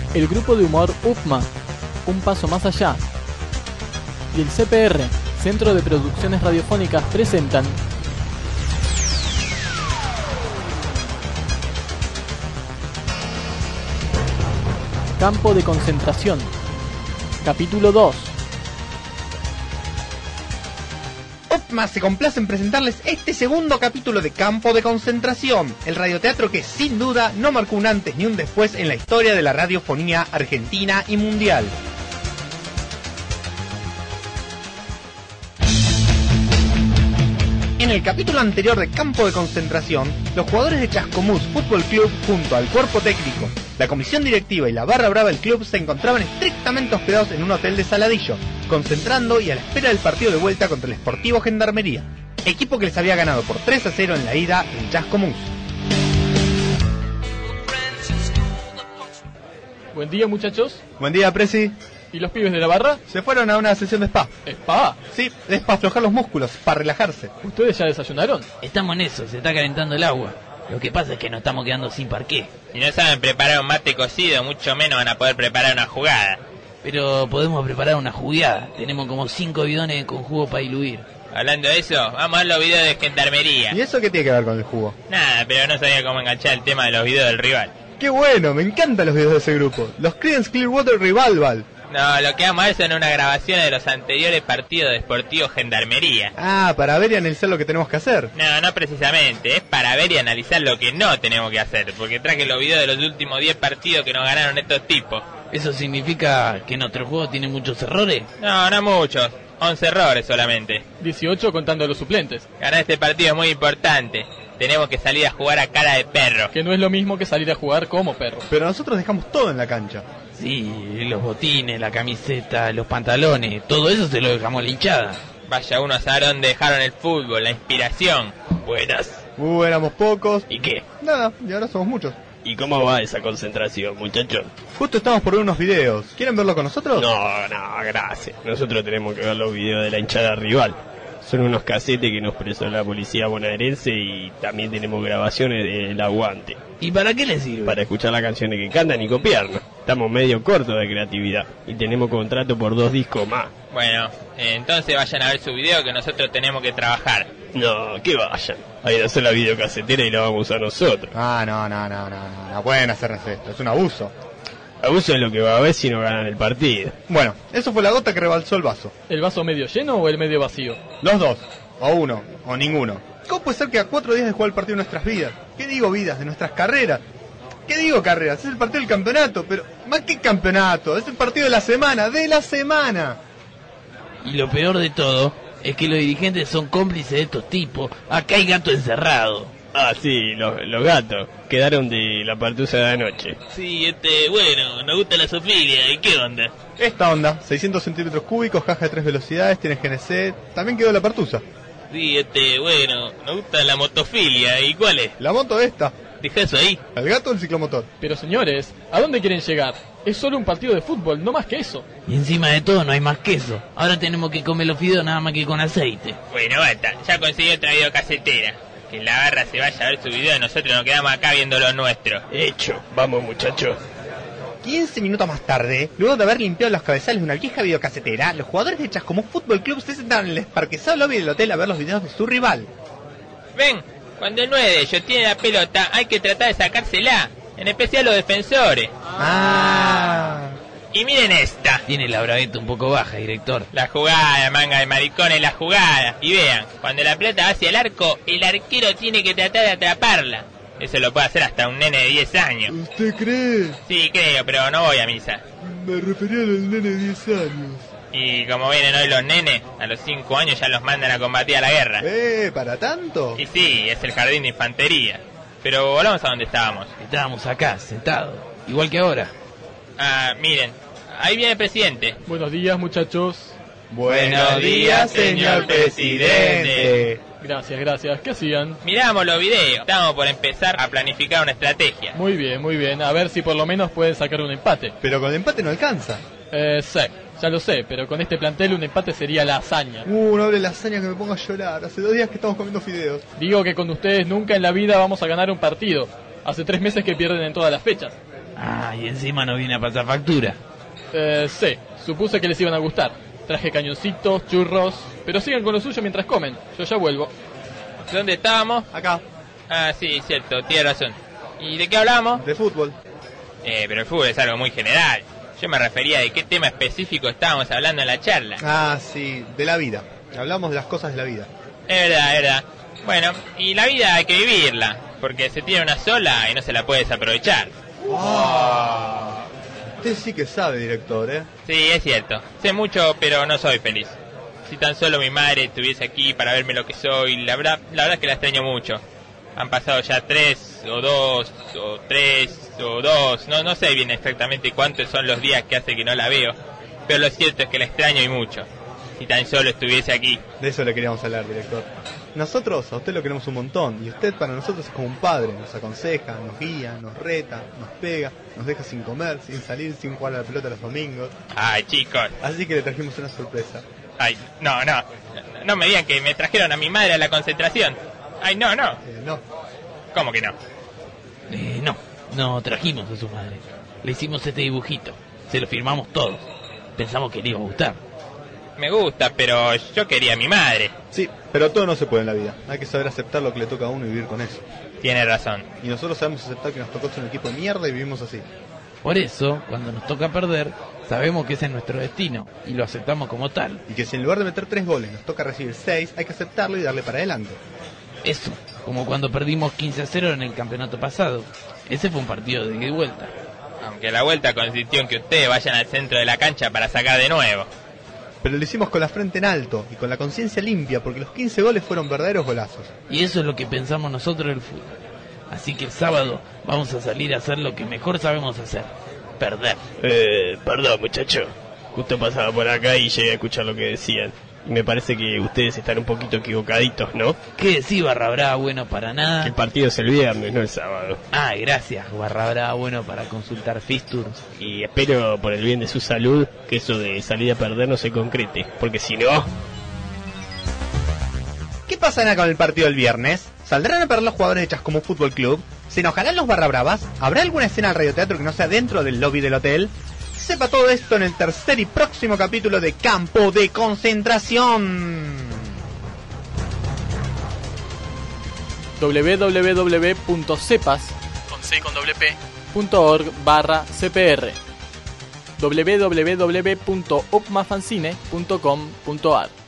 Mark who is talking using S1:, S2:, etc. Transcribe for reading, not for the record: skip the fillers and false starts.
S1: el grupo de humor UPMA, Un Paso Más Allá, y el CPR, Centro de Producciones Radiofónicas, presentan Campo de Concentración, capítulo 2.
S2: UPMA se complace en presentarles este segundo capítulo de Campo de Concentración, el radioteatro que sin duda no marcó un antes ni un después en la historia de la radiofonía argentina y mundial. En el capítulo anterior de Campo de Concentración, los jugadores de Chascomús Fútbol Club junto al cuerpo técnico, la comisión directiva y la barra brava del club se encontraban estrictamente hospedados en un hotel de Saladillo, concentrando y a la espera del partido de vuelta contra el Sportivo Gendarmería, equipo que les había ganado por 3-0 en la ida en Chascomús.
S1: Buen día, muchachos.
S2: Buen día, Presi.
S1: ¿Y los pibes de la barra?
S2: Se fueron a una sesión de spa.
S1: ¿Spa?
S2: Sí, es para aflojar los músculos, para relajarse.
S1: ¿Ustedes ya desayunaron?
S3: Estamos en eso, se está calentando el agua. Lo que pasa es que nos estamos quedando sin parqué.
S4: Si no saben preparar un mate cocido, mucho menos van a poder preparar una jugada.
S3: Pero podemos preparar una jugueada. Tenemos como 5 bidones con jugo para diluir.
S4: Hablando de eso, vamos a ver los videos de Gendarmería.
S2: ¿Y eso qué tiene que ver con el jugo?
S4: Nada, pero no sabía cómo enganchar el tema de los videos del rival.
S2: ¡Qué bueno! Me encantan los videos de ese grupo. Los Creedence Clearwater Revival.
S4: No, lo que vamos a ver son una grabación de los anteriores partidos de Sportivo Gendarmería.
S2: Ah, para ver y analizar lo que tenemos que hacer.
S4: No, no precisamente, es para ver y analizar lo que no tenemos que hacer, porque traje los videos de los últimos 10 partidos que nos ganaron estos tipos.
S3: ¿Eso significa que nuestro juego tiene muchos errores?
S4: No, no muchos, 11 errores solamente.
S1: 18 contando los suplentes.
S4: Ganar este partido es muy importante. Tenemos que salir a jugar a cara de perro.
S1: Que no es lo mismo que salir a jugar como perro.
S2: Pero nosotros dejamos todo en la cancha.
S3: Sí, los botines, la camiseta, los pantalones, todo eso se lo dejamos a la hinchada.
S4: Vaya uno a saber dónde dejaron el fútbol, la inspiración.
S3: Buenas.
S2: Éramos pocos.
S3: ¿Y qué?
S2: Nada, y ahora somos muchos.
S5: ¿Y cómo va esa concentración, muchachos?
S2: Justo estamos por ver unos videos. ¿Quieren verlo con nosotros?
S5: No, gracias. Nosotros tenemos que ver los videos de la hinchada rival. Son unos casetes que nos prestó la policía bonaerense y también tenemos grabaciones del aguante.
S3: ¿Y para qué les sirve?
S5: Para escuchar las canciones que cantan y copiarnos. Estamos medio cortos de creatividad y tenemos contrato por 2 discos más.
S4: Bueno, entonces vayan a ver su video que nosotros tenemos que trabajar.
S5: No, que vayan. Hay que hacer la videocasetera y la vamos a usar nosotros.
S2: Ah, no pueden hacernos esto, es un abuso.
S5: Abuso es lo que va a haber si no ganan el partido.
S2: Bueno, eso fue la gota que rebalsó el vaso.
S1: ¿El vaso medio lleno o el medio vacío?
S2: Los dos, o uno, o ninguno. ¿Cómo puede ser que a 4 días de jugar el partido de nuestras vidas? ¿Qué digo vidas? De nuestras carreras. ¿Qué digo carreras? Es el partido del campeonato, pero más que campeonato, es el partido de la semana,
S3: Y lo peor de todo es que los dirigentes son cómplices de estos tipos. Acá hay gato encerrado.
S5: Ah, sí, los gatos quedaron de la partusa de anoche.
S3: Sí, bueno, nos gusta la zoofilia. ¿Y qué onda?
S2: Esta onda, 600 centímetros cúbicos, caja de 3 velocidades, tiene GNC, también quedó la partusa.
S3: Sí, bueno, nos gusta la motofilia. ¿Y cuál es?
S2: La moto esta.
S3: Deja eso ahí.
S2: El gato o el ciclomotor.
S1: Pero señores, ¿a dónde quieren llegar? Es solo un partido de fútbol, no más que eso.
S3: Y encima de todo no hay más queso. Ahora tenemos que comer los fideos nada más que con aceite.
S4: Bueno, basta, ya conseguí otra videocasetera. Que la barra se vaya a ver su video y nosotros nos quedamos acá viendo lo nuestro.
S5: Hecho, vamos muchachos.
S2: 15 minutos más tarde, luego de haber limpiado los cabezales de una vieja videocasetera, los jugadores de Chascomús Fútbol Club se sentaron en el desparquezado lobby del hotel a ver los videos de su rival.
S4: Ven, cuando el 9 de ellos tiene la pelota, hay que tratar de sacársela, en especial los defensores. Y miren esta.
S3: Tiene la bragueta un poco baja, director.
S4: La jugada, manga de maricones, la jugada. Y vean, cuando la pelota va hacia el arco, el arquero tiene que tratar de atraparla. Eso lo puede hacer hasta un nene de 10 años.
S2: ¿Usted cree?
S4: Sí, creo, pero no voy a misa.
S2: Me refería al nene de 10 años.
S4: Y como vienen hoy los nenes, a los 5 años ya los mandan a combatir a la guerra.
S2: ¿Para tanto?
S4: Y sí, es el jardín de infantería. Pero volvamos a donde estábamos.
S3: Estábamos acá, sentados, igual que ahora.
S4: Ah, miren, ahí viene el presidente.
S1: Buenos días, muchachos.
S2: Buenos días, señor presidente.
S1: Gracias. ¿Qué hacían?
S4: Miramos los videos. Estamos por empezar a planificar una estrategia.
S1: Muy bien. A ver si por lo menos pueden sacar un empate.
S2: Pero con el empate no alcanza.
S1: Sí, ya lo sé, pero con este plantel un empate sería la hazaña.
S2: No hable la hazaña que me ponga a llorar. Hace 2 días que estamos comiendo fideos.
S1: Digo que con ustedes nunca en la vida vamos a ganar un partido. Hace 3 meses que pierden en todas las fechas.
S3: Ah, y encima no viene a pasar factura.
S1: Sí, supuse que les iban a gustar. Traje cañoncitos, churros, pero sigan con lo suyo mientras comen. Yo ya vuelvo.
S4: ¿Dónde estábamos?
S2: Acá,
S4: Ah, sí, cierto, tiene razón. ¿Y de qué hablamos?
S2: de fútbol.
S4: Pero el fútbol es algo muy general. Yo me refería de qué tema específico estábamos hablando en la charla.
S2: Ah, sí, de la vida. Hablamos de las cosas de la vida.
S4: Es verdad, es verdad. Bueno, y la vida hay que vivirla, porque se tiene una sola y no se la puede desaprovechar.
S2: Usted sí que sabe, director, ¿eh?
S4: Sí, es cierto. Sé mucho, pero no soy feliz. Si tan solo mi madre estuviese aquí para verme lo que soy, la verdad es que la extraño mucho. Han pasado ya 3 o 2 o 3 o 2, no sé bien exactamente cuántos son los días que hace que no la veo, pero lo cierto es que la extraño y mucho. Si tan solo estuviese aquí.
S2: De eso le queríamos hablar, director. Nosotros a usted lo queremos un montón, y usted para nosotros es como un padre. Nos aconseja, nos guía, nos reta, nos pega, nos deja sin comer, sin salir, sin jugar a la pelota los domingos.
S4: Ay, chicos.
S2: Así que le trajimos una sorpresa.
S4: Ay, no me digan que me trajeron a mi madre a la concentración. Ay, no.
S2: No.
S4: ¿Cómo que no?
S3: No trajimos a su madre. Le hicimos este dibujito. Se lo firmamos todos. Pensamos que le iba a gustar.
S4: Me gusta, pero yo quería a mi madre.
S2: Sí, pero todo no se puede en la vida. Hay que saber aceptar lo que le toca a uno y vivir con eso.
S4: Tiene razón.
S2: Y nosotros sabemos aceptar que nos tocó ser un equipo de mierda y vivimos así.
S3: Por eso, cuando nos toca perder, sabemos que ese es nuestro destino y lo aceptamos como tal.
S2: Y que si en lugar de meter 3 goles nos toca recibir 6, hay que aceptarlo y darle para adelante.
S3: Eso, como cuando perdimos 15-0 en el campeonato pasado. Ese fue un partido de ida y vuelta.
S4: Aunque la vuelta consistió en que ustedes vayan al centro de la cancha para sacar de nuevo.
S2: Pero lo hicimos con la frente en alto y con la conciencia limpia, porque los 15 goles fueron verdaderos golazos.
S3: Y eso es lo que pensamos nosotros del fútbol. Así que el sábado vamos a salir a hacer lo que mejor sabemos hacer: perder.
S5: Perdón, muchacho. Justo pasaba por acá y llegué a escuchar lo que decían. Me parece que ustedes están un poquito equivocaditos, ¿no?
S3: ¿Qué decís, Barra Brava? Bueno para
S5: Que
S3: nada.
S5: el partido es el viernes, no el sábado.
S3: Ah, gracias, Barra Brava. Bueno para consultar fixtures.
S5: Y espero, por el bien de su salud, que eso de salir a perder no se concrete. Porque si no...
S2: ¿Qué pasará con el partido del viernes? ¿Saldrán a perder los jugadores de Chascomús Fútbol Club? ¿Se enojarán los barra bravas? ¿Habrá alguna escena al radioteatro que no sea dentro del lobby del hotel? Sepa todo esto en el tercer y próximo capítulo de Campo de Concentración.
S1: www.cepas.org/cpr www.upmafanzine.com.ar